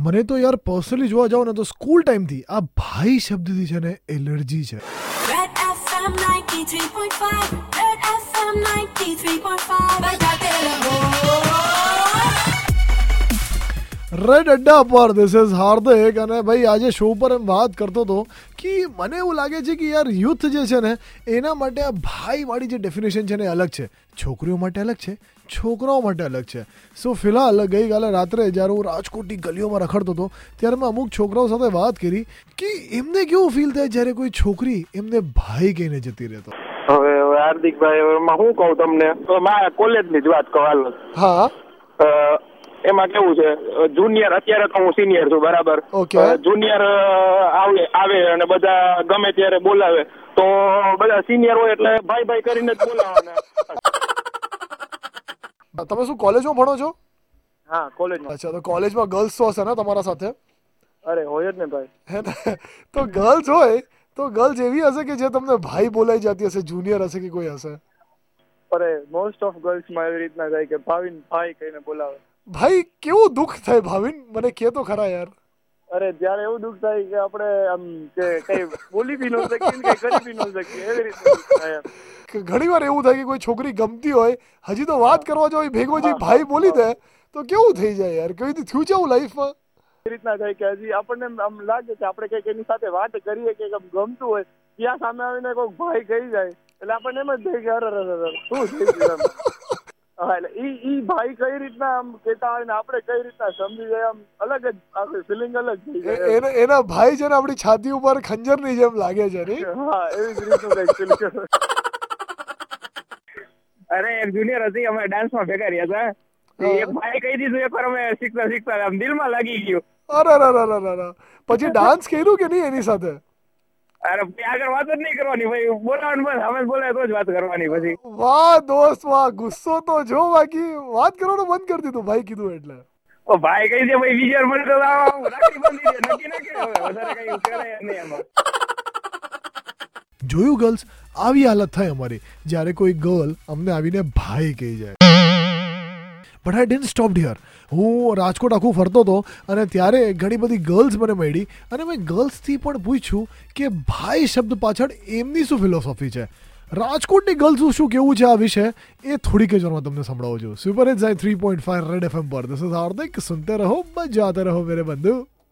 મને તો યાર પર્સનલી જોવા જાવ ને તો સ્કૂલ ટાઈમથી આ ભાઈ શબ્દથી છે ને એલર્જી છે. Red FM 93.5 Red FM 93.5 બજાતે રહો. રેડ અડ્ડા પર ધીસ ઇઝ હાર્દિક અને ભાઈ આજે શો પર એમ વાત કરતો હતો કે મને એવું લાગે છે કે યાર યુથ જે છે ને એના માટે આ ભાઈવાળી જે ડેફિનેશન છે ને અલગ છે. છોકરીઓ માટે અલગ છે, છોકરાઓ માટે અલગ છે. સો ફિલહાલ ગઈકાલે રાત્રે જ્યારે હું રાજકોટની ગલીઓમાં રખડતો હતો ત્યારે મેં અમુક છોકરાઓ સાથે વાત કરી કે એમને કેવું ફીલ થાય જ્યારે કોઈ છોકરી એમને ભાઈ કહીને જતી રહેતો. હવે હાર્દિકભાઈ એમાં શું કહું તમને, તો મારા કોલેજની જ વાત કહું. હા, એમાં કેવું છે, જુનિયર, અત્યારે તો હું સિનિયર છું બરાબર. જુનિયર આવે અને બધા ગમે ત્યારે બોલાવે તો બધા સિનિયર હોય એટલે ભાઈ ભાઈ કરીને જ બોલાવાના. તમે શું કોલેજમાં ભણો છો? હા, કોલેજમાં. અચ્છા, તો કોલેજમાં ગર્લ્સ તો હશે ને તમારા સાથે? અરે હોય જ ને ભાઈ. હે ને? તો ગર્લ્સ હોય તો ગર્લ્સ એવી હશે કે જે તમને ભાઈ બોલાઈ જતી હશે, જુનિયર હશે કે કોઈ હશે? અરે મોસ્ટ ઓફ ગર્લ્સમાં એવી રીતના થાય કે ભાવિન ભાઈ કહીને બોલાવે. ભાઈ કેવું દુઃખ થાય ભાવિન, મને કે તો ખરા યાર. અરે જ્યારે એવું દુઃખ થાય કે આપણે આમ કે કઈ બોલી બી ન શકીએ કઈ કરી બી ન શકીએ, એવી રીતે થાય. ઘણી વાર એવું થાય કે કોઈ છોકરી ગમતી હોય, હજી તો વાત કરવા જો ભેગો જે ભાઈ બોલી દે તો કેવું થઈ જાય યાર. કઈ રીતે થયું છે એવું લાઈફમાં? એ રીતના થાય કે હજી આપણને આમ લાગે કે આપણે કઈક એની સાથે વાત કરીએ કે ગમતું હોય, ત્યાં સામે આવીને કોઈ ભાઈ કહી જાય એટલે આપણને એમ જ થાય કે અરે શું થઈ ગયું. હા, એટલે ઈ ભાઈ કઈ રીતના આમ કહેતા હોય ને આપણે કઈ રીતના સમજી જાય, આમ અલગ જ આખી ફિલિંગ અલગ થઈ જાય. એના ભાઈ છે ને આપણી છાતી ઉપર ખંજરની જેમ લાગે છે ને. હા, એવી જ રીતનું કઈક ફિલિંગ. અરે એક જુનિયર હતી, અમે ડાન્સમાં ભેગા રહ્યા હતા. એક ભાઈ કહી દીધું એકવાર, અમે શીખતા આમ દિલમાં લાગી ગયું. અરે પછી ડાન્સ કર્યું કે નહીં એની સાથે? અરે આગળ વાત જ નહીં કરવાની ભાઈ, બોલાવાનું બસ, અમે બોલાય તો જ વાત કરવાની. પછી વાહ દોસ્ત વાહ, ગુસ્સો તો જો, બાકી વાત કરવાનું બંધ કરી દીધું ભાઈ કીધું એટલે. ઓ ભાઈ કહી દે ભાઈ, વિજય મને તો રાખડી બાંધી દે, નક્કી ના કે વધારે કઈ કરે નહીં એમાં. જોયું ગર્લ્સ, આવી હાલત થાય અમારી જ્યારે કોઈ ગર્લ અમને આવીને ભાઈ કહી જાય. But I didn't stop here. હું રાજકોટ આખું ફરતો હતો અને ત્યારે ઘણી બધી ગર્લ્સ મને મળી અને મેં ગર્લ્સથી પણ પૂછ્યું કે ભાઈ શબ્દ પાછળ એમની શું ફિલોસોફી છે. રાજકોટની ગર્લ્સનું શું કેવું છે આ વિશે એ થોડીક જ વારમાં તમને સંભળાવું છું. સુપર હિટ્સ 3.5 રેડ FM પર. દિસ ઇઝ હાર્દિક. સુનતે રહો, બજાતે રહો મેરે બંધુ.